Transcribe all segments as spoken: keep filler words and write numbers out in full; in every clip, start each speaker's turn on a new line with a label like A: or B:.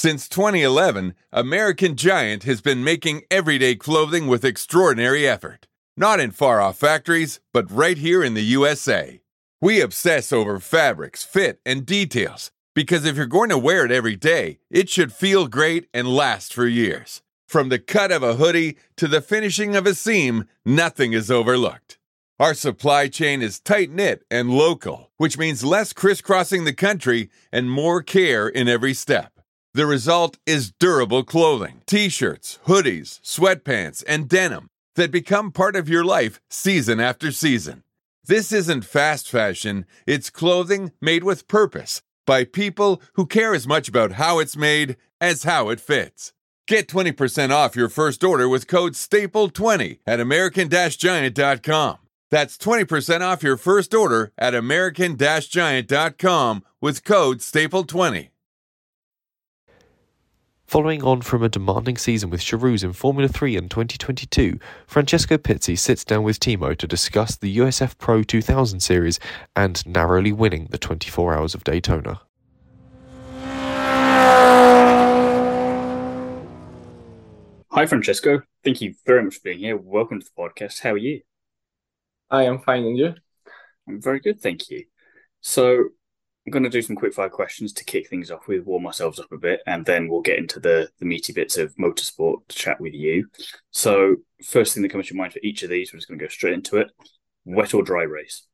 A: Since twenty eleven, American Giant has been making everyday clothing with extraordinary effort. Not in far-off factories, but right here in the U S A. We obsess over fabrics, fit, and details, because if you're going to wear it every day, it should feel great and last for years. From the cut of a hoodie to the finishing of a seam, nothing is overlooked. Our supply chain is tight-knit and local, which means less crisscrossing the country and more care in every step. The result is durable clothing, t-shirts, hoodies, sweatpants, and denim that become part of your life season after season. This isn't fast fashion, it's clothing made with purpose by people who care as much about how it's made as how it fits. Get twenty percent off your first order with code staple twenty at american giant dot com. That's twenty percent off your first order at american giant dot com with code staple twenty.
B: Following on from a demanding season with Charouz in Formula three in twenty twenty-two, Francesco Pizzi sits down with Timo to discuss the U S F Pro two thousand series and narrowly winning the twenty-four Hours of Daytona.
C: Hi Francesco, thank you very much for being here. Welcome to the podcast. How are you?
D: I am fine, and you?
C: I'm very good, thank you. So I'm going to do some quick fire questions to kick things off with, warm ourselves up a bit, and then we'll get into the, the meaty bits of motorsport to chat with you. So first thing that comes to your mind for each of these, we're just going to go straight into it. Wet or dry race?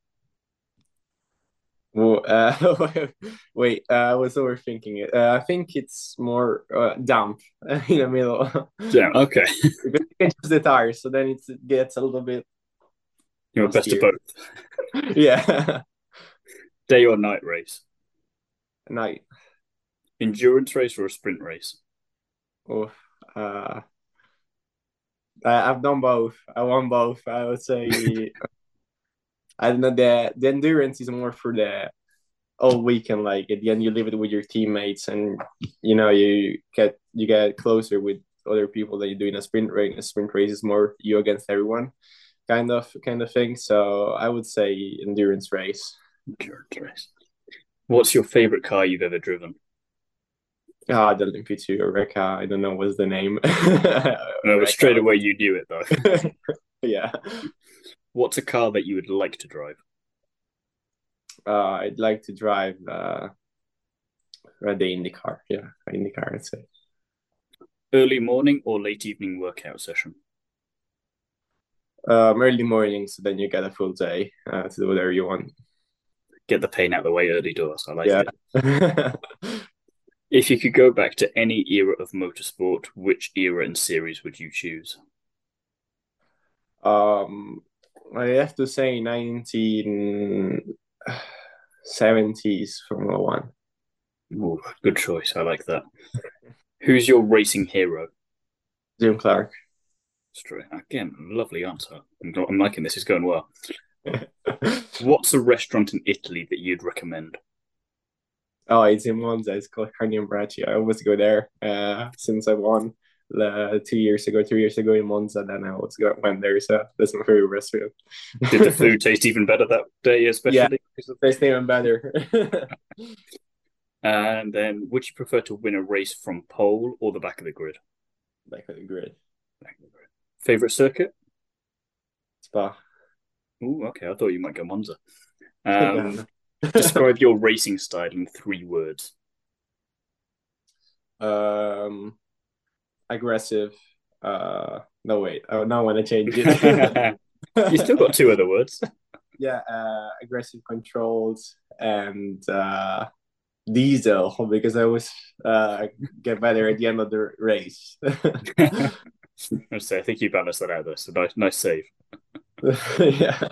D: Well, uh, wait, uh, I was overthinking it. Uh, I think it's more uh, damp in the middle.
C: Yeah, okay.
D: You can choose the tires, so then it gets a little bit...
C: You're best of both.
D: Yeah.
C: Day or night race?
D: Night.
C: Endurance race or a sprint race?
D: Oh, uh, I, I've done both. I won both. I would say... I don't know, the, the endurance is more for the all weekend. Like at the end, you live it with your teammates, and you know you get you get closer with other people that you're doing a sprint race. A sprint race is more you against everyone, kind of kind of thing. So I would say endurance race.
C: Endurance race. What's your favorite car you've ever driven?
D: Ah, the L M P two Oreca. I don't know what's the name.
C: No, but straight away you knew it though.
D: Yeah.
C: What's a car that you would like to drive?
D: Uh, I'd like to drive uh, the IndyCar. Yeah, IndyCar, I'd say.
C: Early morning or late evening workout session?
D: Um, early morning, so then you get a full day uh, to do whatever you want.
C: Get the pain out of the way early doors. I like
D: yeah.
C: it. If you could go back to any era of motorsport, which era and series would you choose?
D: Um, I have to say nineteen seventies Formula One.
C: Ooh, good choice. I like that. Who's your racing hero?
D: Jim Clark.
C: Straight again, lovely answer. I'm, I'm liking this. It's going well. What's a restaurant in Italy that you'd recommend?
D: Oh, it's in Monza. It's called Carni and Braccio. I always go there uh, since I won uh, two years ago, three years ago in Monza. Then I always go, went there. So that's my favorite restaurant.
C: Did the food taste even better that day, especially?
D: Yeah, it tastes even better.
C: And then, would you prefer to win a race from pole or the back of the grid?
D: Back of the grid.
C: Back of the grid. Favorite circuit?
D: Spa.
C: Ooh, okay. I thought you might go Monza. Um, describe your racing style in three words.
D: Um, aggressive. Uh, no wait. Oh, now I want to change it.
C: You still got two other words.
D: Yeah, uh, aggressive, controlled, and uh, diesel, because I always uh, get better at the end of the race.
C: I say, I think you balanced that out there. So nice, nice save.
D: Yeah.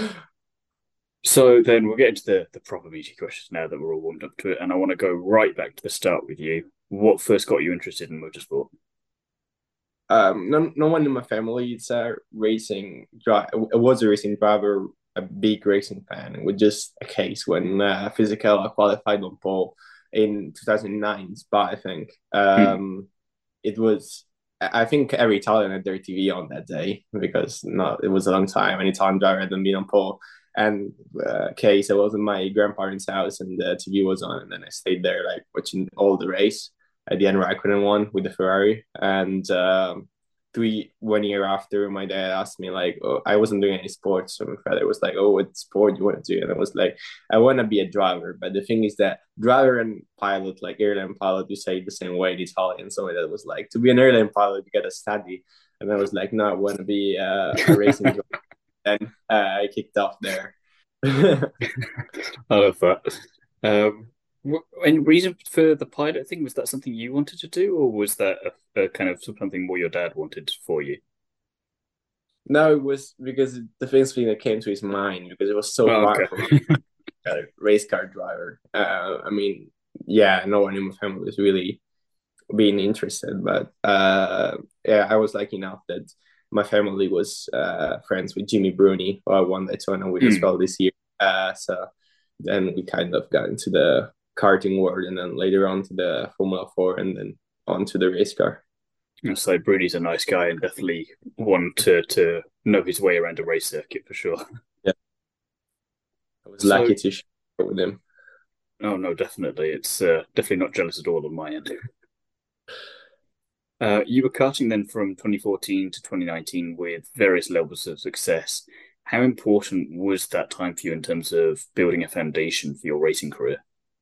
C: So then we'll get into the, the proper meaty questions now that we're all warmed up to it. And I want to go right back to the start with you. What first got you interested in motorsport?
D: Um, no, no one in my family is a racing driver. I was a racing driver, a big racing fan. It was just a case when uh, Fisichella qualified on pole in two thousand nine Spa, I think. Um, hmm. It was, I think every Italian had their T V on that day because no, it was a long time. An Italian driver hadn't been on pole. And uh, case, I was in my grandparents' house and the T V was on, and then I stayed there like watching all the race. at the end Raikkonen won with the Ferrari. And um, three one year after, my dad asked me like, oh, I wasn't doing any sports, so my father was like, "Oh, what sport you want to do?" And I was like, "I want to be a driver." But the thing is that driver and pilot, like airline pilot, you say it the same way in Italian. So that was like, to be an airline pilot, you gotta study. And I was like, "No, I want to be uh, a racing driver." And uh, I kicked off there.
C: I love that. Um, any reason for the pilot thing? Was that something you wanted to do, or was that a, a kind of something more your dad wanted for you?
D: No, it was because the first thing that came to his mind, because it was so
C: Oh,
D: far
C: okay.
D: from a race car driver. Uh, I mean, yeah, no one in my family was really being interested, but uh, yeah, I was lucky enough that my family was uh, friends with Jimmy Bruni, who I won Daytona with as
C: Mm.
D: well this year. Uh, so then we kind of got into the karting world, and then later on to the Formula Four, and then on to the race car.
C: So Bruni's a nice guy and definitely one to to know his way around a race circuit for sure.
D: Yeah, I was
C: So,
D: lucky to share with him.
C: oh no, definitely, it's uh, definitely not jealous at all on my end. Uh, you were karting then from twenty fourteen to twenty nineteen with various levels of success. How important was that time for you in terms of building a foundation for your racing career?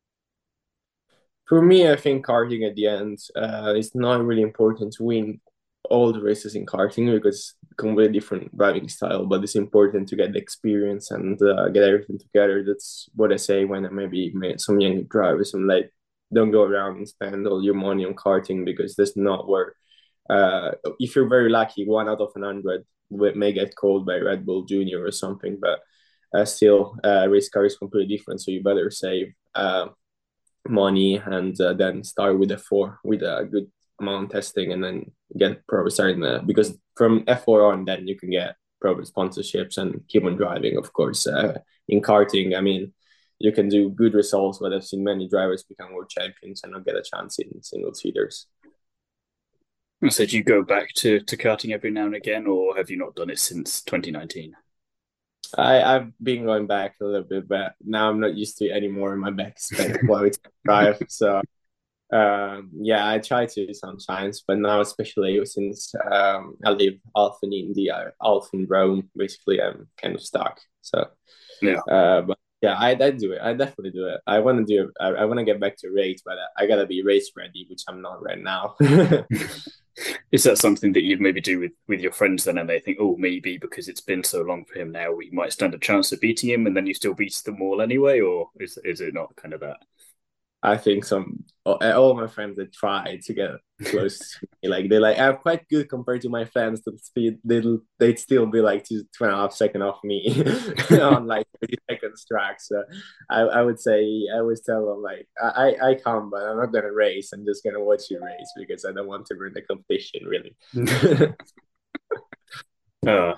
D: For me, I think karting at the end, uh, it's not really important to win all the races in karting because it's completely different driving style, but it's important to get the experience and uh, get everything together. That's what I say when I maybe met some young drivers. I'm like, don't go around and spend all your money on karting because that's not where, uh, if you're very lucky, one out of a hundred may get called by Red Bull Junior or something, but uh, still, uh, race car is completely different. So you better save. Uh, money and uh, then start with F four with a good amount of testing and then get probably starting there because from F four on then you can get probably sponsorships and keep on driving of course uh, in karting. I mean you can do good results, but I've seen many drivers become world champions and not get a chance in single seaters.
C: So do you go back to, to karting every now and again, or have you not done it since twenty nineteen?
D: I, I've been going back a little bit, but now I'm not used to it anymore. My back is bent while it's drive. So um, yeah, I try to sometimes, but now especially since um, I live half in India, half in Rome, basically I'm kind of stuck. So
C: Yeah.
D: uh, but yeah, I, I do it. I definitely do it. I want to do it. I, I want to get back to race, but I, I gotta be race ready, which I'm not right now.
C: Is that something that you'd maybe do with, with your friends then, and they think, oh, maybe because it's been so long for him now, we might stand a chance of beating him, and then you still beat them all anyway, or is is it not kind of that?
D: I think some all my friends that try to get close to me, like they're like I'm quite good compared to my friends. To speed, they'd they'd still be like two two and a half second off me on like thirty seconds track. So I, I would say I always tell them like I I come, but I'm not gonna race. I'm just gonna watch you race because I don't want to win the competition really.
C: uh,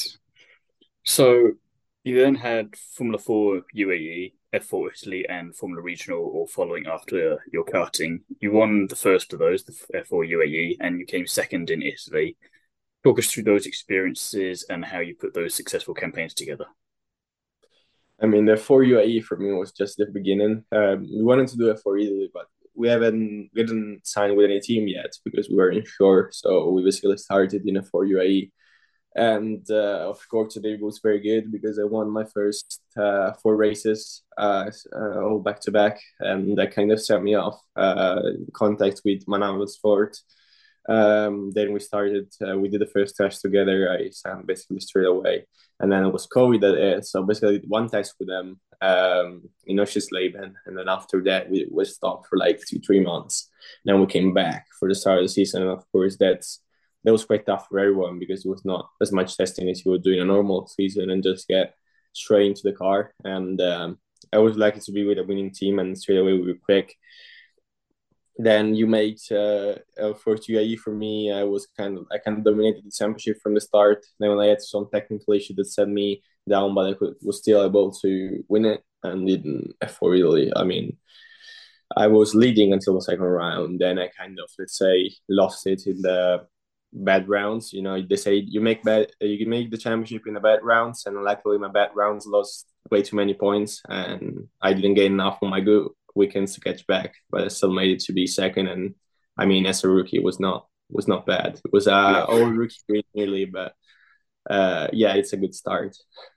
C: so you then had Formula Four U A E, F four Italy, and Formula Regional all following after your karting. You won the first of those, the F four U A E, and you came second in Italy. Talk us through those experiences and how you put those successful campaigns together.
D: I mean, the four U A E for me was just the beginning. Um, we wanted to do it for Italy, but we haven't we didn't sign with any team yet because we weren't sure. So we basically started in a four U A E. And uh, of course, today was very good because I won my first uh, four races uh, uh, all back to back, and that kind of set me off. Uh, contact with Manavil Sport. Um, then we started. Uh, we did the first test together. I signed basically straight away, and then it was COVID. That uh, so basically I did one test with them um, in Oschersleben, and then after that we we stopped for like two three months. Then we came back for the start of the season, and of course that's that was quite tough for everyone because it was not as much testing as you would do in a normal season and just get straight into the car. And um, I was lucky to be with a winning team and straight away we were quick. Then you made uh, for U A E for me, I was kind of I kind of dominated the championship from the start. Then when I had some technical issue that set me down, but I could, was still able to win it and in F four Italy. I mean, I was leading until the second round. Then I kind of let's say lost it in the bad rounds. You know, they say you make bad, you can make the championship in the bad rounds, and luckily my bad rounds lost way too many points, and I didn't get enough on my good weekends to catch back. But I still made it to be second, and I mean, as a rookie, it was not was not bad. It was a
C: Yeah.
D: old rookie grade nearly, but uh, yeah, it's a good start.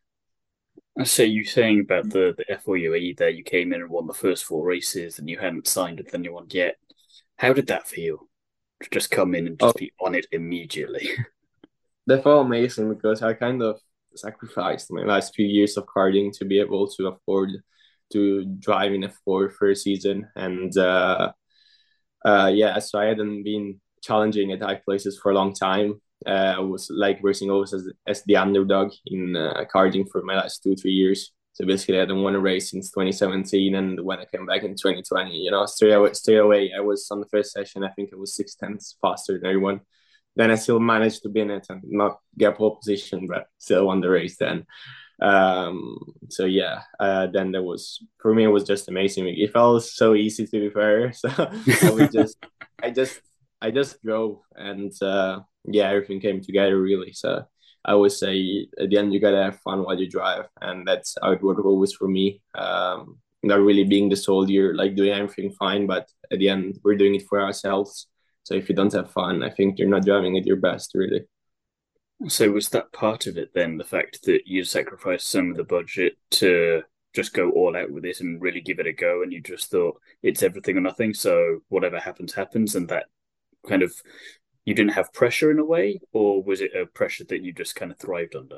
C: I say you saying about the, the F four U A E there, you came in and won the first four races and you hadn't signed with anyone yet. How did that feel? To just come in and
D: Oh,
C: just be on it immediately.
D: that felt amazing because I kind of sacrificed my last few years of karting to be able to afford to drive in F four for a season, and uh, uh, yeah, so I hadn't been challenging at high places for a long time. Uh, I was like racing always as, as the underdog in uh, karting for my last two three years. So basically, I hadn't won a race since twenty seventeen, and when I came back in twenty twenty, you know, straight away, straight away, I was on the first session. I think I was six tenths faster than everyone. Then I still managed to be in it and not get pole position, but still won the race then. Um, so yeah, uh, then there was for me it was just amazing. It felt so easy to be fair. So I was just, I just, I just drove, and uh, yeah, everything came together really. So I would say at the end you gotta have fun while you drive, and that's how it worked always for me. Um, not really being the soldier, like doing everything fine, but at the end we're doing it for ourselves. So if you don't have fun, I think you're not driving at your best, really.
C: So was that part of it then, the fact that you sacrificed some of the budget to just go all out with it and really give it a go, and you just thought it's everything or nothing, so whatever happens, happens, and that kind of you didn't have pressure in a way, or was it a pressure that you just kind of thrived under?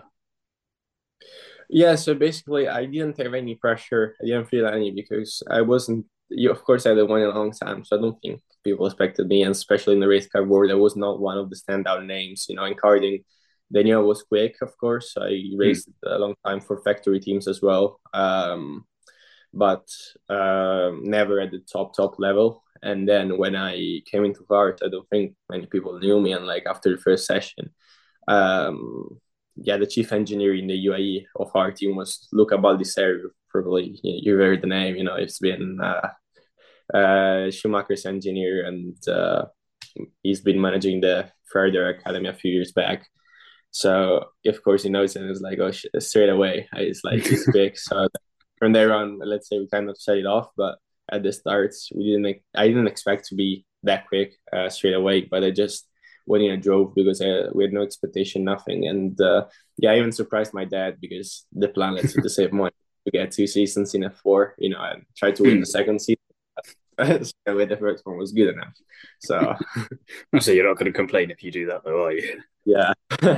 D: Yeah, so basically, I didn't have any pressure. I didn't feel any because I wasn't. You, of course, I hadn't won in a long time, so I don't think people expected me, and especially in the race car world, I was not one of the standout names. You know, in karting, they knew I was quick, of course. I
C: Hmm.
D: raced a long time for factory teams as well, um, but um, never at the top top level. And then when I came into kart, I don't think many people knew me. And like after the first session, um, yeah, the chief engineer in the U A E of our team was Luca Baldisseri. Probably you heard the name. You know, it's been uh, uh, Schumacher's engineer, and uh, he's been managing the Further Academy a few years back. So of course he knows, and it's like, oh, sh- straight away, it's like he's quick. So from there on, let's say we kind of set it off. But at the starts, we didn't. I didn't expect to be that quick uh, straight away. But I just went in and drove because I, we had no expectation, nothing. And uh, yeah, I even surprised my dad because the plan was to save money to get two seasons in F four. You know, and try to win
C: Hmm.
D: the second season. So the first one was good enough. So
C: So you're not going to complain if you do that, though, are you?
D: yeah.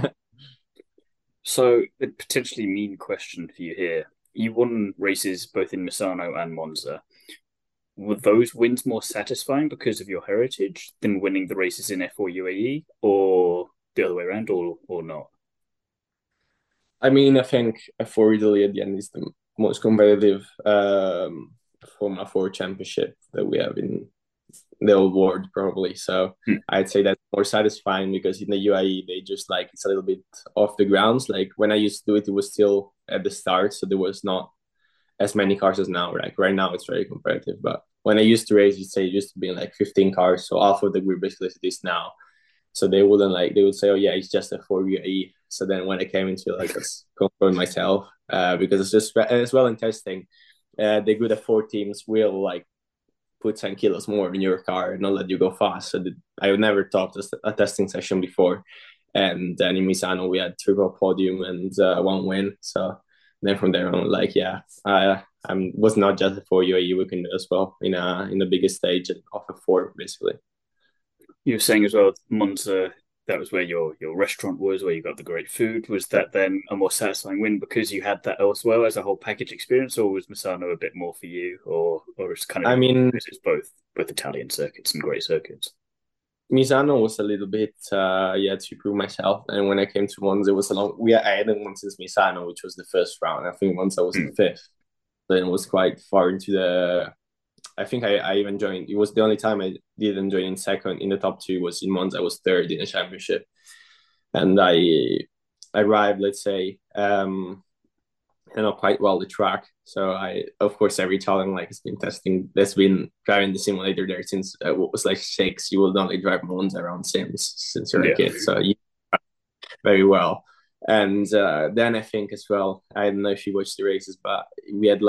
C: So a potentially mean question for you here. You won races both in Misano and Monza. Were those wins more satisfying because of your heritage than winning the races in F four U A E, or the other way around, or or not?
D: I mean, I think F four Italy at the end is the most competitive um, Formula four championship that we have in the whole world, probably. So
C: Hmm.
D: I'd say that's more satisfying because in the U A E, they just like it's a little bit off the grounds. Like when I used to do it, it was still at the start. So there was not as many cars as now. Like right now, it's very competitive. But when I used to race, you'd say it used to be like fifteen cars. So half of the group basically is this now. So they wouldn't like they would say, "Oh yeah, it's just a four U A E." So then when I came into it, like let's confirm myself uh, because it's just as well in testing. Uh, the good at four teams will like put ten kilos more in your car and not let you go fast. So the, I would never taught a testing session before, and then in Misano we had triple podium and uh, one win. So then from there on, like yeah, I I was not just a four U A E. We can do as well in a in the biggest stage of a four basically.
C: You were saying as well, Monza, that was where your your restaurant was, where you got the great food. Was that then a more satisfying win because you had that elsewhere as a whole package experience, or was Misano a bit more for you, or or it's kind of
D: I mean,
C: because it's both both Italian circuits and great circuits?
D: Misano was a little bit uh yeah to prove myself, and when I came to Monza, it was a long. We I hadn't won since Misano, which was the first round. I think Monza was
C: Hmm.
D: the fifth. Then it was quite far into the. I think I, I even joined. It was the only time I didn't join in second in the top two was in Monza. I was third in the championship, and I arrived. Let's say um I know quite well the track. So I, of course, every challenge like has been testing. There's been driving the simulator there since uh, what was like six. You will only drive Monza around Sims since you're a
C: Yeah.
D: kid, so you very well. And uh, then I think as well, I don't know if you watched the races, but we had like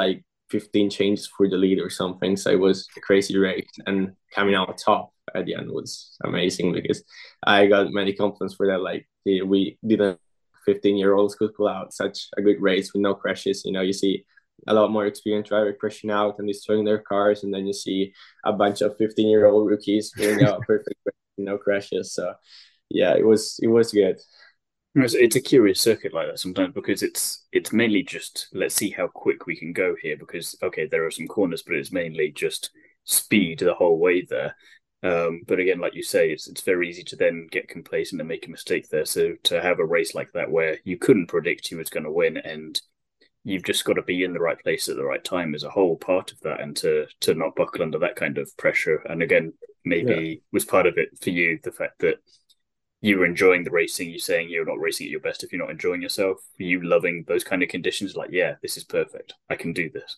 D: fifteen changes for the lead or something. So it was a crazy race, and coming out top at the end was amazing because I got many compliments for that. Like we didn't fifteen year olds could pull out such a good race with no crashes. You know, you see a lot more experienced drivers crashing out and destroying their cars, and then you see a bunch of fifteen year old rookies pulling out a perfect race, no crashes. So yeah, it was it was good.
C: It's, it's a curious circuit like that sometimes because it's it's mainly just let's see how quick we can go here because okay there are some corners but it's mainly just speed the whole way there. Um, but again, like you say, it's it's very easy to then get complacent and make a mistake there. So to have a race like that where you couldn't predict who was going to win and you've just got to be in the right place at the right time is a whole part of that, and to to not buckle under that kind of pressure. And again, maybe yeah. was part of it for you the fact that you were enjoying the racing. You're saying you're not racing at your best if you're not enjoying yourself. You loving those kind of conditions, like yeah, this is perfect. I can do this.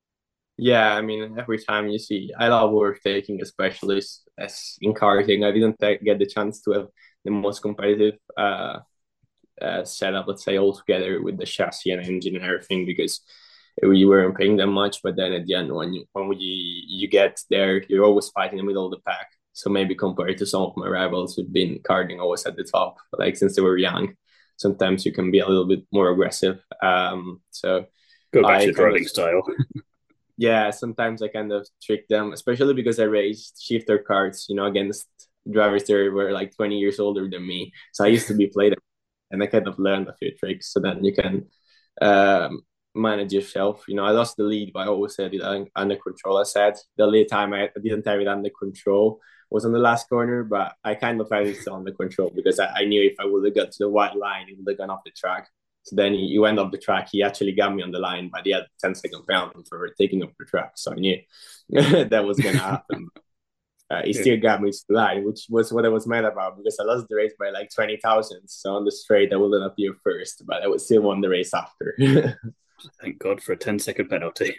D: Yeah, I mean, every time you see, I love overtaking, especially as in karting. I didn't get the chance to have the most competitive uh, uh, setup, let's say, all together with the chassis and engine and everything because we weren't paying that much. But then at the end, when you when you you get there, you're always fighting in the middle of the pack. So maybe compared to some of my rivals who've been karting always at the top, like since they were young, sometimes you can be a little bit more aggressive. Um, so
C: go back I to driving of, style.
D: Yeah, sometimes I kind of trick them, especially because I raced shifter cars, you know, against drivers that were like twenty years older than me. So I used to be played, and I kind of learned a few tricks. So then you can um, manage yourself. You know, I lost the lead, but I always had it under control. I said the lead time I didn't have it under control was on the last corner, but I kind of had it under control because I, I knew if I would have got to the white line, it would have gone off the track. So then he, he went off the track. He actually got me on the line, but he had ten second penalty for taking off the track. So I knew that was going to happen. Uh, he still got me to the line, which was what I was mad about because I lost the race by like twenty thousand. So on the straight, I wouldn't appear first, but I would still won the race after.
C: Thank God for a ten second penalty.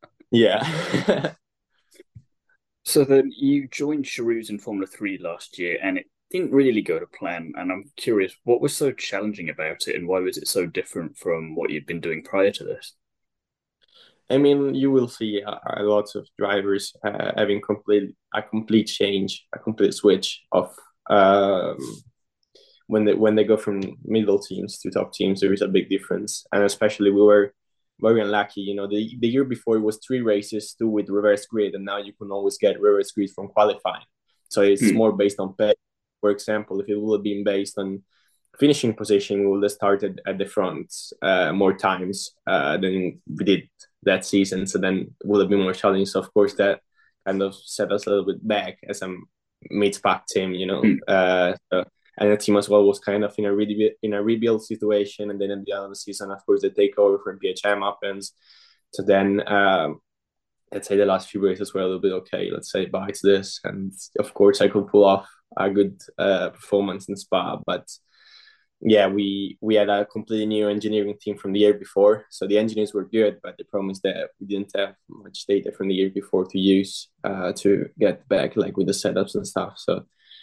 D: Yeah.
C: So then you joined Charouz in Formula three last year, and it didn't really go to plan. And I'm curious, what was so challenging about it, and why was it so different from what you'd been doing prior to this?
D: I mean, you will see a, a lot of drivers uh, having complete a complete change, a complete switch of um, when they when they go from middle teams to top teams. There is a big difference, and especially we were very unlucky. You know, the the year before it was three races, two with reverse grid, and now you can always get reverse grid from qualifying. So it's hmm. more based on pay. For example, if it would have been based on finishing position, we would have started at the front uh, more times uh, than we did that season. So then it would have been more challenging. So of course that kind of set us a little bit back as a mid-pack team, you know. Mm. Uh, so, and the team as well was kind of in a rebuild in a rebuild situation. And then at the end of the season, of course, the takeover from P H M happens. So then um, let's say the last few races were a little bit okay. Let's say bye to this, and of course I could pull off a good uh, performance in Spa, but yeah, we we had a completely new engineering team from the year before. So the engineers were good, but the problem is that we didn't have much data from the year before to use uh, to get back, like with the setups and stuff. So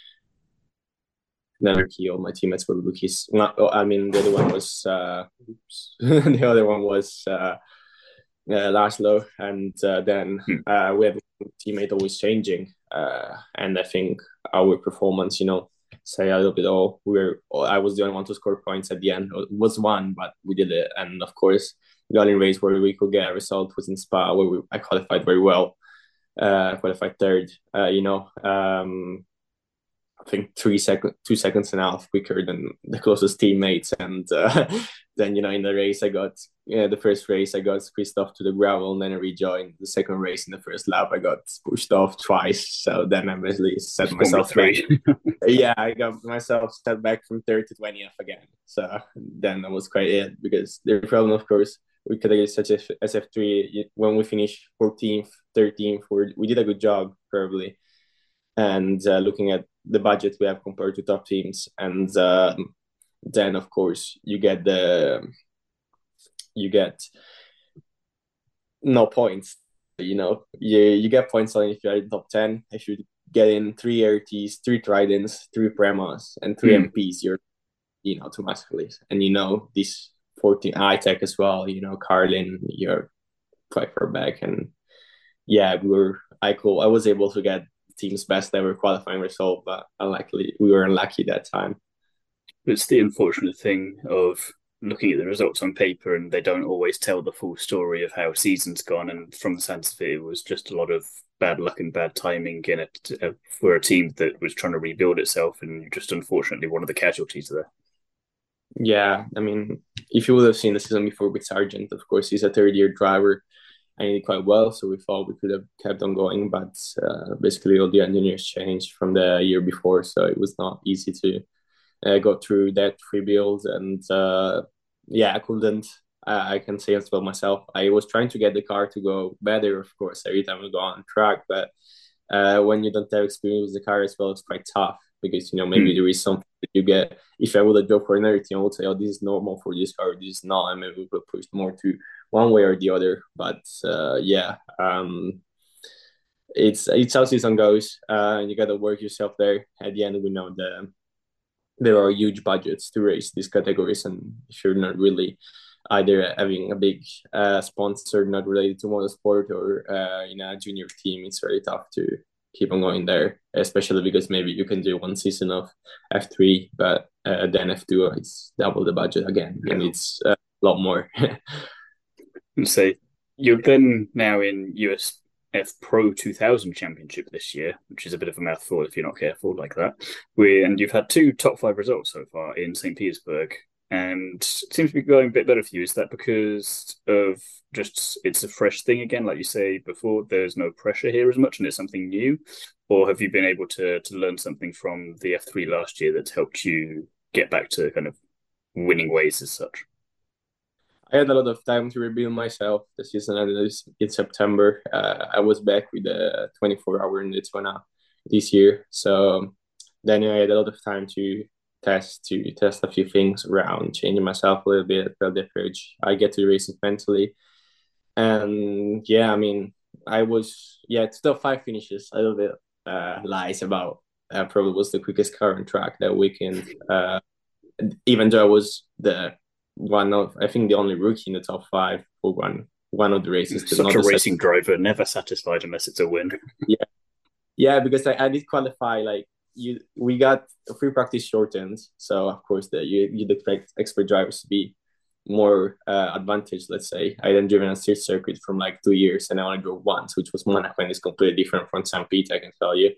D: then all my teammates were rookies. Not, I mean, the other one was uh, the other one was uh, uh, Laszlo, and uh, then uh, we had a teammate always changing, uh, and I think our performance, you know, say a little bit. Oh, we were. I was the only one to score points at the end. It was one, but we did it. And of course, the only race where we could get a result was in Spa, where we, I qualified very well. Uh, qualified third. Uh, you know, um, I think three second, two seconds and a half quicker than the closest teammates. And uh, then you know, in the race, I got yeah, the first race I got squeezed off to the gravel, and then I rejoined. The second race in the first lap, I got pushed off twice. So then I basically set myself back. Yeah, I got myself set back from third to twentieth again. So then that was quite it, because the problem, of course, we could have such as S F three when we finished fourteenth, thirteenth. We did a good job probably, and uh, looking at the budget we have compared to top teams, and uh, then of course you get the you get no points. You know, you you get points only if you're in top ten. If you get in three R Ts, three Tridents, three Premas, and three mm. M Ps, you're in automatically. And you know, this fourteen I-Tech as well, you know, Carlin, you're quite far back. And yeah, we were I cool. I was able to get team's best ever qualifying result, but unluckily we were unlucky that time.
C: It's the unfortunate thing of looking at the results on paper, and they don't always tell the full story of how season's gone. And from the sense of it, it was just a lot of bad luck and bad timing in it uh, for a team that was trying to rebuild itself, and just unfortunately one of the casualties there.
D: Yeah, I mean, if you would have seen the season before with Sargent, of course, he's a third-year driver and he did quite well, so we thought we could have kept on going, but uh, basically all the engineers changed from the year before, so it was not easy to uh, go through that rebuild. And uh, yeah, I couldn't, I, I can say as well myself, I was trying to get the car to go better, of course, every time we go on track, but uh, when you don't have experience with the car as well, it's quite tough because, you know, maybe mm. there is something that you get. If I would have drove for another team, I would say, oh, this is normal for this car, this is not, and maybe we would push more to one way or the other. But uh, yeah, um, it's it's how season goes, uh, and you got to work yourself there. At the end, we know that there are huge budgets to race these categories, and if you're not really either having a big uh, sponsor not related to motorsport or uh, in a junior team, it's very tough to keep on going there, especially because maybe you can do one season of F three, but uh, then F two, it's double the budget again, yeah. and it's uh, a lot more.
C: So you're then now in U S F Pro two thousand Championship this year, which is a bit of a mouthful if you're not careful like that. We and you've had two top five results so far in Saint Petersburg, and it seems to be going a bit better for you. Is that because of just it's a fresh thing again, like you say before? There's no pressure here as much, and it's something new, or have you been able to to learn something from the F three last year that's helped you get back to kind of winning ways as such?
D: I had a lot of time to rebuild myself. The season ended in September. Uh, I was back with the twenty-four hour in Daytona this year. So then I had a lot of time to test to test a few things around, changing myself a little bit, build the approach. I get to racing mentally. And yeah, I mean, I was, yeah, still five finishes, a little bit uh, lies about uh, probably was the quickest car on track that weekend. Uh, even though I was the one of, I think the only rookie in the top five for one one of the races.
C: Such a racing driver, never satisfied unless it's a win.
D: Yeah, yeah, because I, I did qualify. Like you, we got free practice shortened, so of course the you you'd expect expert drivers to be more uh, advantaged. Let's say I then driven a street circuit from like two years, and I only drove once, which was Monaco, and it's completely different from Saint Pete, I can tell you.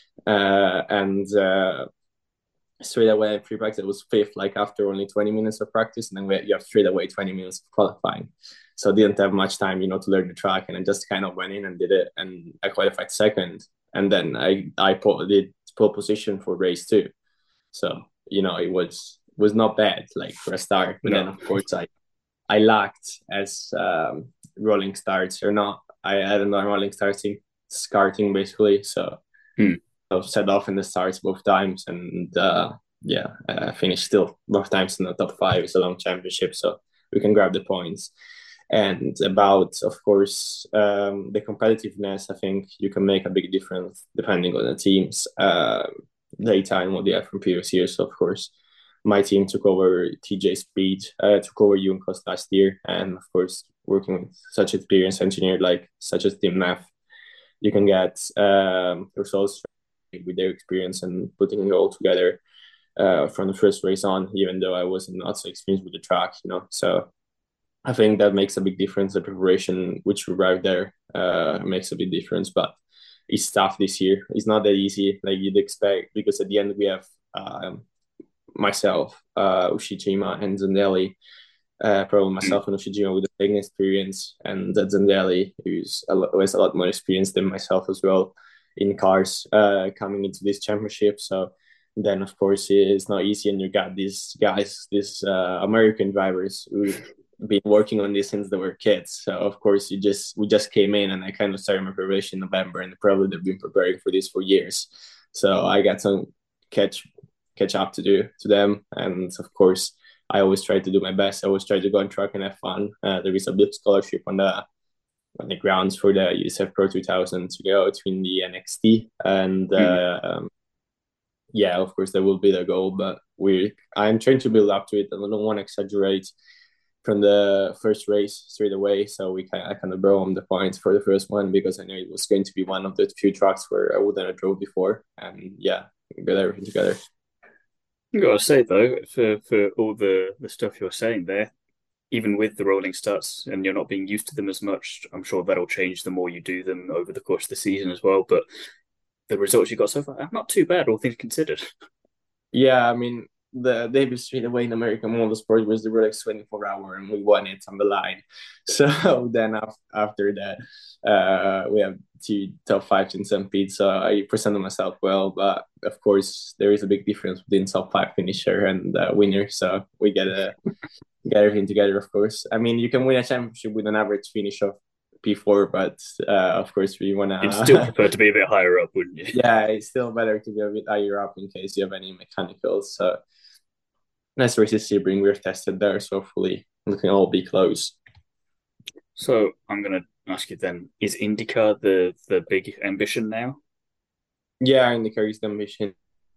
D: Uh, and uh, straight away free practice it was fifth, like after only twenty minutes of practice, and then we, you have straight away twenty minutes of qualifying, so I didn't have much time, you know, to learn the track, and I just kind of went in and did it, and I qualified second, and then I I put, did pole position for race two, so you know it was was not bad like for a start, but no. Then of course I I lacked as um, rolling starts or not I I don't know rolling starting starting basically, so. Hmm. Set off in the starts both times, and uh, yeah, uh, finished still both times in the top five. It's a long championship, so we can grab the points. And about, of course, um, the competitiveness, I think you can make a big difference depending on the teams' uh, data and what they have from previous years. So, of course, my team took over T J Speed, uh, took over Juncos last year, and of course, working with such experienced engineer like such as Tim Neff, you can get um, results with their experience and putting it all together uh, from the first race on, even though I wasn't not so experienced with the track, you know. So I think that makes a big difference. The preparation, which we arrived there, uh, makes a big difference. But it's tough this year. It's not that easy like you'd expect, because at the end we have um, myself, uh, Ushijima, and Zandelli. Uh, probably myself and Ushijima with the taking experience, and Zandelli, who's a lot, who has a lot more experience than myself as well in cars uh, coming into this championship. So then, of course, it's not easy, and you got these guys, these uh, American drivers who've been working on this since they were kids. So, of course, you just we just came in, and I kind of started my preparation in November, and probably they've been preparing for this for years. So I got some catch catch up to do to them, and of course, I always try to do my best. I always try to go on track and have fun. Uh, there is a big scholarship on the on the grounds for the U S F Pro two thousand to go between the N X T, and mm. uh, um, yeah, of course that will be the goal. But we, I'm trying to build up to it, and I don't want to exaggerate from the first race straight away. So we kind I kind of brought home the points for the first one because I knew it was going to be one of the few tracks where I wouldn't have drove before, and yeah, we got everything together.
C: I gotta say though, for for all the the stuff you're saying there, even with the rolling starts and you're not being used to them as much, I'm sure that'll change the more you do them over the course of the season as well. But the results you got so far are not too bad, all things considered.
D: Yeah, I mean, the debut straight away in American Motorsport was the Rolex twenty-four hour, and we won it on the line. So then after, after that, uh, we have two top fives in Saint Pete. So I presented myself well, but of course there is a big difference between top five finisher and uh, winner. So we get a get everything together. Of course, I mean you can win a championship with an average finish of P four, but uh, of course we want to.
C: You'd still prefer to be a bit higher up, wouldn't you?
D: Yeah, it's still better to be a bit higher up in case you have any mechanicals. So nice races Sebring, we're tested there, so hopefully we can all be close.
C: So I'm going to ask you then: is IndyCar the the big ambition now?
D: Yeah, IndyCar is the ambition.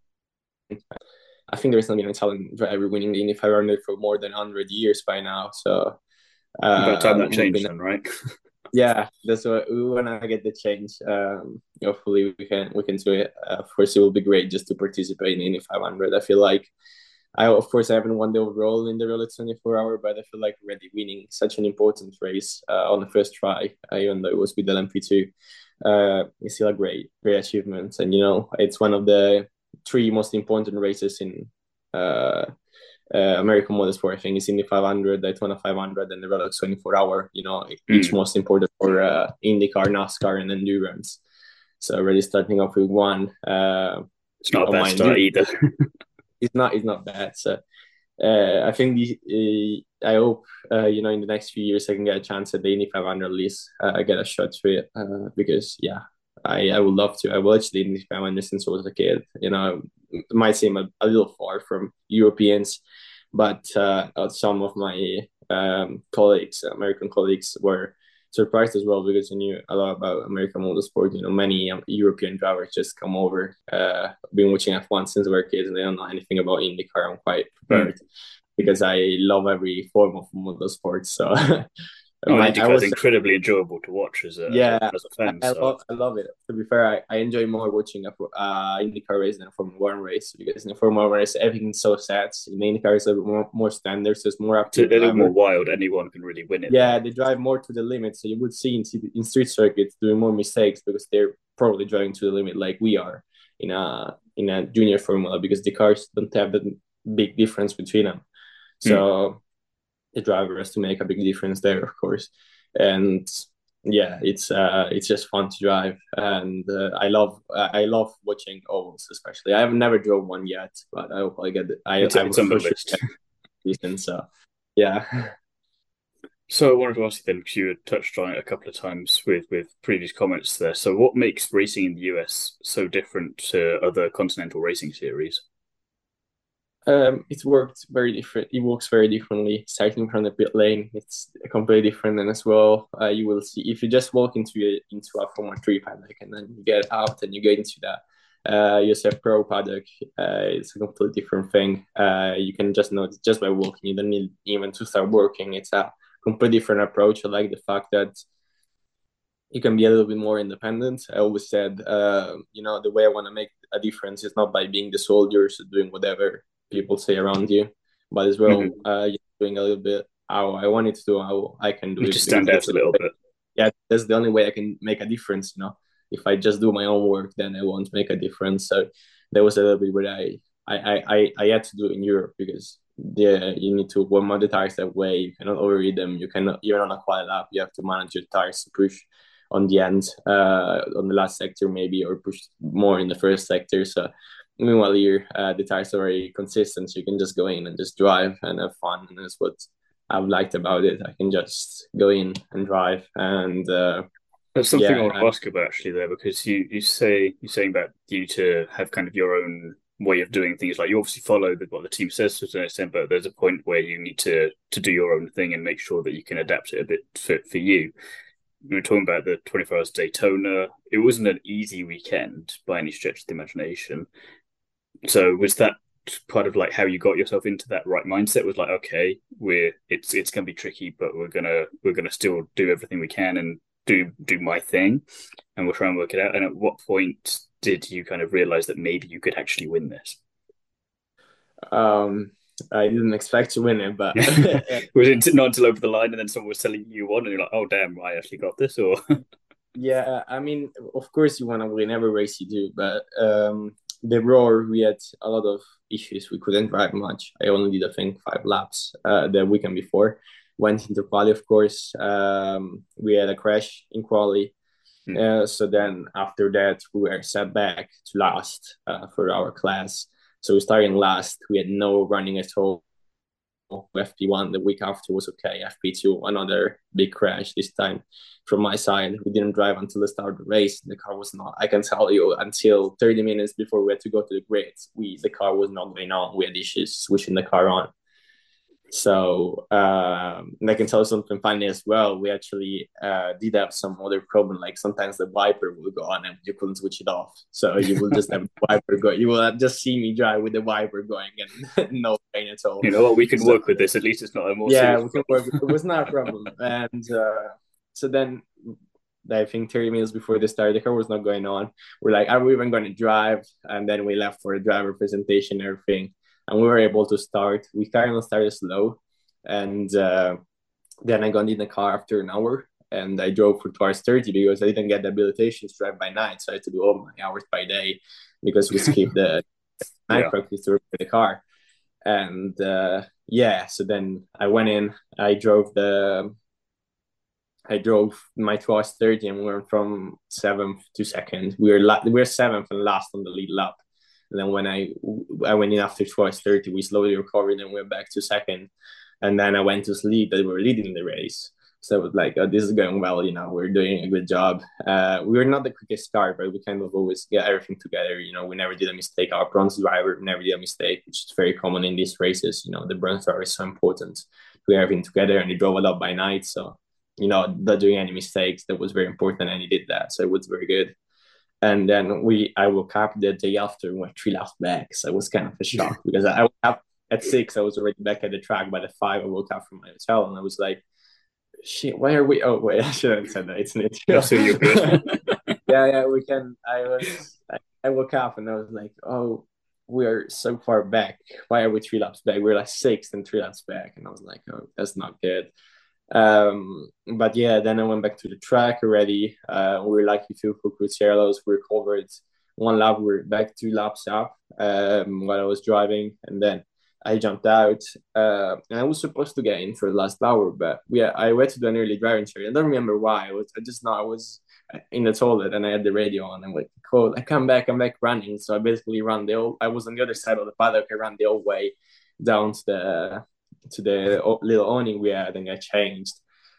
D: I think there's not been a Italian driver winning the Indy five hundred for more than one hundred years by now. So
C: uh, about time that changed,
D: been,
C: then, right?
D: Yeah, that's what we want to get the change. Um, hopefully we can we can do it. Uh, of course, it will be great just to participate in Indy five hundred. I feel like I of course I haven't won the overall in the Rolex twenty-four hour, but I feel like already winning such an important race uh, on the first try, uh, even though it was with the L M P two, uh, is still a great great achievement. And you know, it's one of the three most important races in uh, uh, American motorsport. I think it's Indy five hundred, Daytona five hundred, and the Rolex twenty-four hour. You know, mm. each most important for uh, IndyCar, NASCAR, and endurance. So already starting off with one. Uh,
C: it's not a bad start either.
D: It's not. It's not bad. So uh, I think the. Uh, I hope uh, you know in the next few years I can get a chance at the Indy five hundred at least. Uh, I get a shot to it uh, because yeah, I, I would love to. I watched the Indy five hundred since I was a kid. You know, it might seem a, a little far from Europeans, but uh, some of my um, colleagues, American colleagues, were surprised as well because I knew a lot about American motorsport. You know, many um, European drivers just come over. Uh, been watching F one since we were kids, and they don't know anything about IndyCar. I'm quite prepared mm. because I love every form of motorsport. So.
C: Oh, IndyCar is incredibly enjoyable to watch as a,
D: yeah,
C: as a fan.
D: I,
C: so.
D: love, I love it. To be fair, I, I enjoy more watching a uh, IndyCar race than a Formula One race because in a Formula One race, everything's so set. In IndyCar, it's a bit more, more standard, so it's more up to
C: They're a little more wild. Anyone can really win it.
D: Yeah, they drive more to the limit. So you would see in, in street circuits doing more mistakes because they're probably driving to the limit like we are in a in a junior Formula because the cars don't have that big difference between them. So mm. the driver has to make a big difference there, of course. And yeah, it's uh, it's just fun to drive, and uh, I love I love watching ovals, especially. I have never drove one yet, but I hope I get it. I,
C: it's,
D: I
C: it's on the list.
D: Season, so yeah.
C: So I wanted to ask you then, because you had touched on it a couple of times with with previous comments there. So what makes racing in the U S so different to other continental racing series?
D: Um, it's worked very different. It works very differently. Starting from the pit lane, it's completely different. And as well, uh, you will see if you just walk into a, into a Formula Three paddock and then you get out and you get into that uh, U S F Pro paddock, uh, it's a completely different thing. Uh, you can just notice just by walking. You don't need even to start working. It's a completely different approach. I like the fact that you can be a little bit more independent. I always said, uh, you know, the way I want to make a difference is not by being the soldiers doing whatever people say around you, but as well mm-hmm. uh doing a little bit how I wanted to do, how I can do
C: you
D: it.
C: Just stand out a little bit.
D: Yeah, that's the only way I can make a difference, you know. If I just do my own work, then I won't make a difference. So there was a little bit where I I I, I had to do it in Europe because yeah, you need to warm up the tires that way. You cannot overheat them. You cannot, you're on a quiet lap. You have to manage your tires to push on the end, uh on the last sector maybe, or push more in the first sector. So meanwhile, here, uh, the tires are very consistent, so you can just go in and just drive and have fun. And that's what I've liked about it. I can just go in and drive. And uh,
C: that's something
D: yeah,
C: I want to ask about actually there, because you, you say, you're saying about you to have kind of your own way of doing things. Like you obviously follow the, what the team says to an extent, but there's a point where you need to, to do your own thing and make sure that you can adapt it a bit for, for you. We were talking about the twenty-four hours Daytona. It wasn't an easy weekend by any stretch of the imagination. So was that part of like how you got yourself into that right mindset? Was like, okay, we're it's it's gonna be tricky, but we're gonna we're gonna still do everything we can and do do my thing, and we'll try and work it out. And at what point did you kind of realize that maybe you could actually win this?
D: Um, I didn't expect to win it, but
C: was it not until over the line and then someone was telling you on, and you're like, oh damn, I actually got this? Or
D: yeah, I mean, of course you want to win every race you do, but um, the Roar, we had a lot of issues. We couldn't drive much. I only did, I think, five laps uh, the weekend before. Went into quali, of course. Um, we had a crash in quali. Mm. Uh, so then after that, we were set back to last uh, for our class. So we started last. We had no running at all. F P one the week after was okay. F P two, another big crash this time from my side. We didn't drive until the start of the race. The car was not, I can tell you, until thirty minutes before we had to go to the grids, we the car was not going on. We had issues switching the car on. So um, and I can tell you something funny as well. We actually uh, did have some other problem. Like sometimes the wiper will go on and you couldn't switch it off. So you will just have the wiper go. You will just see me drive with the wiper going and no pain at all.
C: You know what? We can so, work with this. At least it's not a more
D: yeah,
C: serious
D: we can work. It was not a problem. And uh, so then I think thirty minutes before the start, the car was not going on. We're like, are we even going to drive? And then we left for the driver presentation and everything. And we were able to start. We kind of started slow. And uh, then I got in the car after an hour. And I drove for two hours thirty because I didn't get the habilitation to drive by night. So I had to do all my hours by day because we skipped the night yeah. practice to repair the car. And uh, yeah, so then I went in. I drove the... I drove my two hours thirty and we went from seventh to second. We were, la- we were seventh and last on the lead lap. And then when I I went in after two hours thirty, we slowly recovered and went back to second. And then I went to sleep that we were leading the race. So it was like, oh, this is going well, you know, we're doing a good job. Uh, we were not the quickest car, but we kind of always get everything together. You know, we never did a mistake. Our bronze driver never did a mistake, which is very common in these races. You know, the bronze driver is so important to get everything together, and they drove a lot by night. So, you know, not doing any mistakes, that was very important, and he did that. So it was very good. And then we, I woke up the day after and went three laps back. So it was kind of a shock because I woke up at six, I was already back at the track. By the five, I woke up from my hotel and I was like, shit, why are we? Oh, wait, I shouldn't have said that. It's an
C: yeah, so you're good.
D: yeah, yeah, we can. I was, I, I woke up and I was like, oh, we are so far back. Why are we three laps back? We're like sixth and three laps back. And I was like, oh, that's not good. Um, but yeah, then I went back to the track already. Uh, we were lucky too for Cruzeros. We recovered one lap. We were back two laps up um, while I was driving, and then I jumped out. Uh, and I was supposed to get in for the last hour, but yeah, I went to do an early driving training. I don't remember why. I was I just know I was in the toilet and I had the radio on. I'm like, cool. I come back. I'm back running. So I basically ran the whole. I was on the other side of the paddock. I ran the whole way down to the. to the little awning we had, and I changed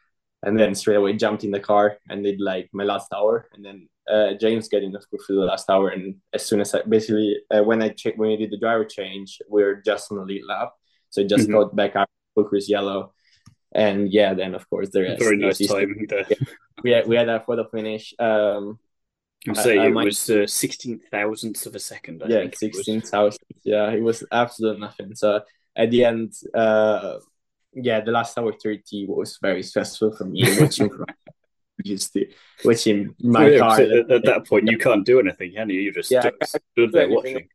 D: and then straight away jumped in the car and did like my last hour, and then uh, James got in the for the last hour, and as soon as I basically uh, when I che- when we did the driver change, we were just on the lead lap, so I just mm-hmm. got back up for Chris Yellow, and yeah, then of course the rest.
C: Very nice timing there.
D: we had we had a photo finish. Um,
C: I'm saying it was uh, sixteen thousandths of a second. I
D: yeah,
C: think
D: sixteen thousand. Yeah, it was absolute nothing. So. At the end, uh, yeah, the last hour thirty was very stressful for me. Watching from used to watching my yeah, car.
C: At, at that point, you can't do anything, can you? You just,
D: yeah,
C: just stood there watching.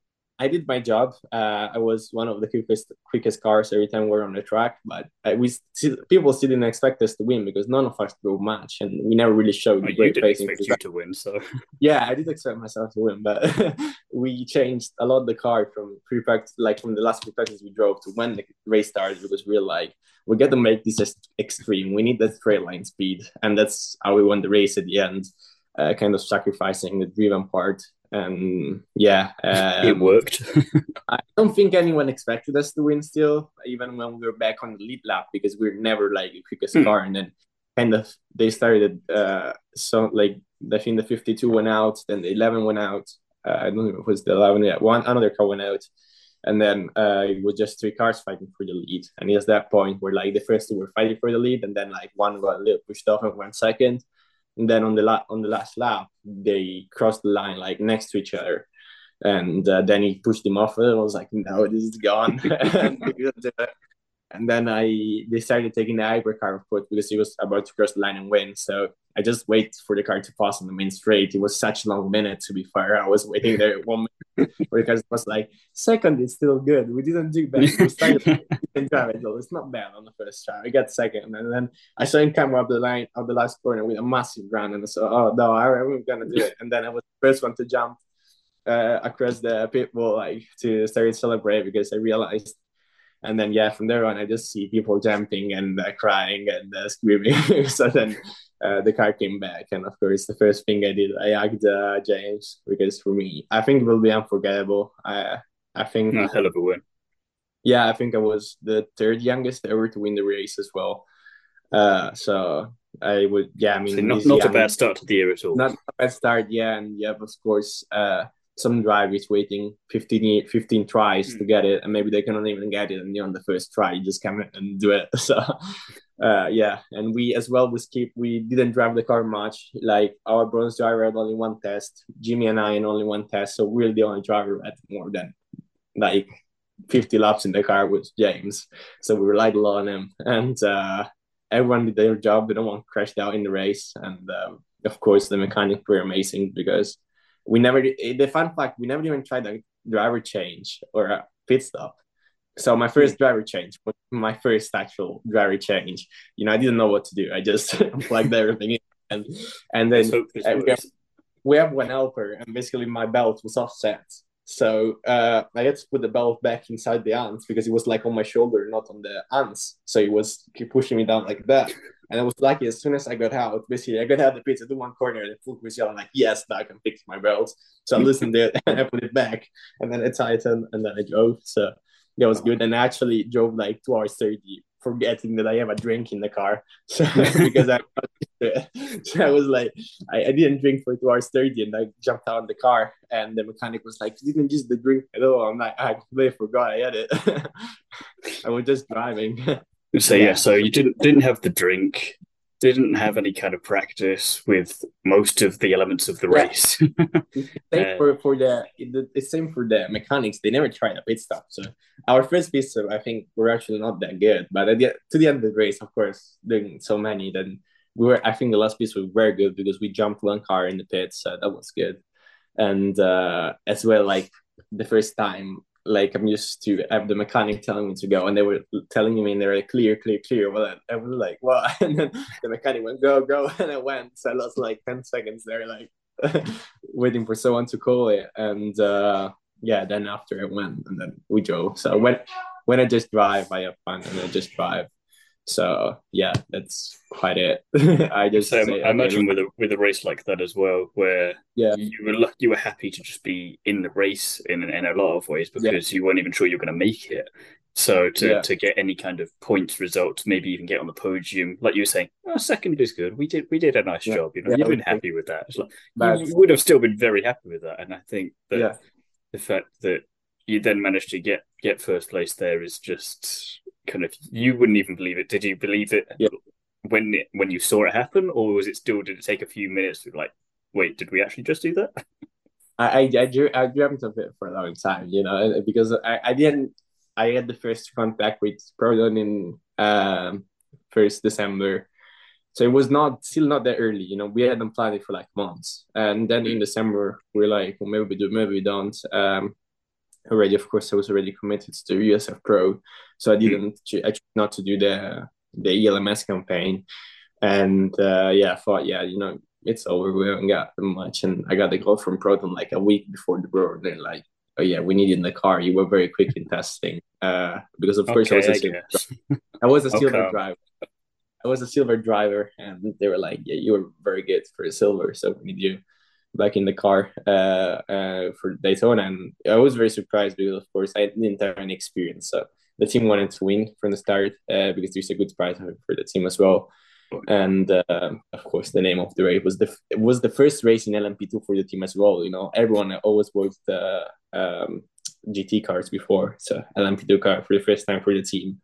D: I did my job. Uh, I was one of the quickest quickest cars every time we were on the track, but I, we people still didn't expect us to win because none of us drove much, and we never really showed.
C: Oh, you didn't expect you to win, so
D: yeah, I did expect myself to win, but we changed a lot the car from pre practice, like from the last pre practice we drove to when the race started, because we were like, we got to make this extreme. We need that straight line speed, and that's how we won the race at the end, uh, kind of sacrificing the driven part. And yeah, um,
C: it worked.
D: I don't think anyone expected us to win still, even when we were back on the lead lap, because we we're never like the quickest mm. car. And then kind of they started, uh, so like I think the fifty-two went out, then the eleven went out. Uh, I don't know if it was the eleven. Yeah, one another car went out, and then uh, it was just three cars fighting for the lead. And it was that point where like the first two were fighting for the lead, and then like one got a little pushed off and went second. And then on the la- on the last lap, they crossed the line like next to each other. And uh, then he pushed him off. And I was like, no, this is gone. and, and then I decided taking the hypercar, of course, because he was about to cross the line and win. So I just wait for the car to pass on the main straight. It was such a long minute, to be fair. I was waiting there one minute because it was like, second is still good. We didn't do bad. We started didn't drive it, though. It's not bad on the first try. I got second. And then I saw him come up the line of the last corner with a massive run. And I said, oh, no, I'm going to do it. And then I was the first one to jump uh, across the pit wall, like, to start to celebrate because I realized. And then, yeah, from there on, I just see people jumping and uh, crying and uh, screaming. So then uh, the car came back. And of course, the first thing I did, I hugged uh, James because for me, I think it will be unforgettable. I, I think.
C: A hell of a win.
D: Yeah, I think I was the third youngest ever to win the race as well. Uh, so I would, yeah, I mean.
C: So not, not a bad start to the year at all.
D: Not a bad start, yeah. And yeah, of course, uh, some drivers waiting fifteen, fifteen tries mm. to get it, and maybe they cannot even get it, and on the first try you just come in and do it. So uh yeah, and we as well we skip we didn't drive the car much. Like our bronze driver had only one test, Jimmy and I in only one test, so we're the only driver at more than like fifty laps in the car with James, so we relied a lot on him. And uh everyone did their job. No one crashed out in the race, and um, of course the mechanics were amazing because we never, the fun fact, we never even tried a driver change or a pit stop. So my first driver change was my first actual driver change. You know, I didn't know what to do. I just plugged everything in. And, and then uh, we, have, we have one helper, and basically my belt was offset. So uh, I had to put the belt back inside the ants because it was like on my shoulder, not on the ants. So it was keep pushing me down like that. And I was lucky as soon as I got out, basically I got out of the pit to one corner and the foot was yelling like, yes, now I can fix my belt. So I listened to it and I put it back and then I tightened and then I drove. So that was good. And I actually drove like two hours thirty, forgetting that I have a drink in the car. So because I so I was like, I, I didn't drink for two hours thirty and I jumped out of the car and the mechanic was like, you didn't use the drink at all. I'm like, I completely forgot I had it. I was just driving.
C: So yeah, so you didn't didn't have the drink, didn't have any kind of practice with most of the elements of the race.
D: same uh, for for the the same for the mechanics. They never tried a pit stop. So our first pit stop, I think, were actually not that good. But at the, to the end of the race, of course, doing so many, then we were. I think the last piece was very good because we jumped one car in the pits. So that was good, and uh, as well, like the first time. Like I'm used to have the mechanic telling me to go, and they were telling me, and they were like, clear, clear, clear. Well, I was like, what? And then the mechanic went, go, go, and I went. So I lost like ten seconds there, like waiting for someone to call it. And uh, yeah, then after I went, and then we drove. So when when I just drive, I have fun, and I just drive. So yeah, that's quite it. I just
C: so say, I imagine with a with a race like that as well, where
D: yeah,
C: you were you were happy to just be in the race in in a lot of ways because yeah. you weren't even sure you were going to make it. So to, yeah. to get any kind of points results, maybe even get on the podium, like you were saying, oh, second is good. We did we did a nice yeah. job. You know, yeah, you've been happy with that. Like, you, you would have still been very happy with that. And I think that
D: yeah.
C: the fact that you then managed to get get first place there is just. Kind of, you wouldn't even believe it. Did you believe it
D: yeah.
C: when it, when you saw it happen, or was it still? Did it take a few minutes to like, wait, did we actually just do that?
D: I I, I, drew, I dreamt of it for a long time, you know, because I, I didn't. I had the first contact with Proton in um, first December, so it was not still not that early. You know, we hadn't planned it for like months, and then in December we're like, well, maybe we do, maybe we don't. Um, already, of course, I was already committed to the U S F Pro, so I didn't mm. I chose not to do the the E L M S campaign, and uh, yeah, I thought, yeah, you know, it's over. We haven't got much, and I got the call from Proton like a week before the Bro. They're like, oh yeah, we need you in the car. You were very quick in testing, uh, because of course
C: okay,
D: I was a
C: I
D: silver, I was a silver
C: okay.
D: driver. I was a silver driver, and they were like, yeah, you were very good for a silver, so we need you back in the car uh, uh, for Daytona. And I was very surprised because, of course, I didn't have any experience. So the team wanted to win from the start uh, because there's a good prize for the team as well. And uh, of course, the name of the race was the it was the first race in L M P two for the team as well. You know, everyone always worked the um, G T cars before, so L M P two car for the first time for the team.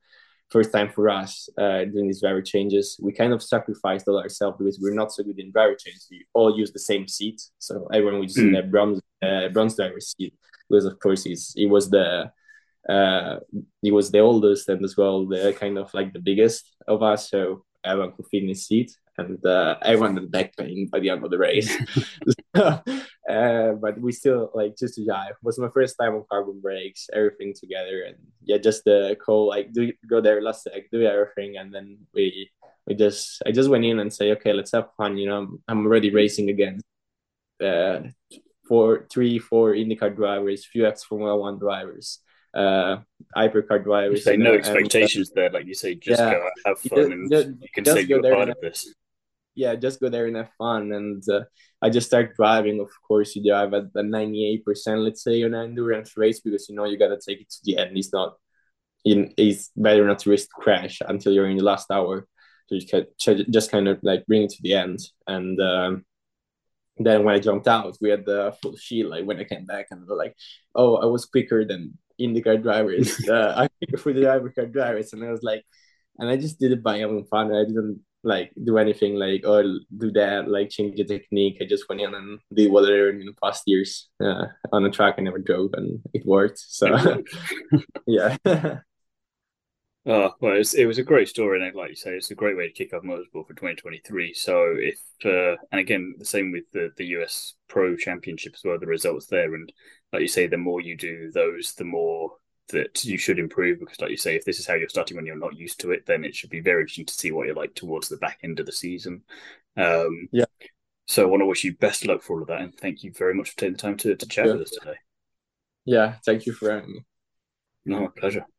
D: first time for us uh, doing these driver changes. We kind of sacrificed all ourselves because we're not so good in driver changes. We all use the same seat, so everyone was in
C: Mm.
D: the bronze uh, bronze driver seat because of course he's, he was the uh, he was the oldest and as well the kind of like the biggest of us. So everyone could fit in his seat, and uh, everyone had back pain by the end of the race. So, uh, but we still like just to drive. It was my first time on carbon brakes, everything together, and yeah, just the call like do go there last sec, do everything, and then we we just I just went in and say, okay, let's have fun. You know, I'm, I'm already racing against uh, four, three, four IndyCar drivers, few ex Formula One drivers, uh, hypercar
C: You
D: drivers.
C: say
D: you
C: no
D: know,
C: expectations there, like you say, just
D: yeah,
C: go out, have
D: and,
C: fun,
D: just,
C: and
D: just,
C: you can
D: just
C: say
D: go
C: you're
D: there
C: part
D: and
C: of this.
D: yeah, just go there and have fun. And uh, I just start driving. Of course, you drive at the ninety-eight percent, let's say, on an endurance race because you know you gotta take it to the end. It's not, in, it's better not to risk crash until you're in the last hour. So you can just kind of like bring it to the end. And um, then when I jumped out, we had the full shield. Like when I came back, and they're like, "Oh, I was quicker than IndyCar drivers. Uh, I'm quicker for the hypercar drivers." And I was like, and I just did it by having fun. I didn't like do anything like or do that like change the technique. I just went in and did what I learned in the past years uh, on a track I never drove, and it worked. So
C: It worked.
D: yeah.
C: Oh, well, it was, it was a great story, and like you say, it's a great way to kick off motorsport for twenty twenty-three. So if, uh, and again, the same with the, the U S Pro Championship as well, the results there. And like you say, the more you do those, the more that you should improve, because like you say, if this is how you're starting when you're not used to it, then it should be very interesting to see what you're like towards the back end of the season. Um,
D: Yeah.
C: So I want to wish you best of luck for all of that, and thank you very much for taking the time to, to chat
D: Yeah.
C: with us today.
D: Yeah, thank you for having me.
C: No, pleasure.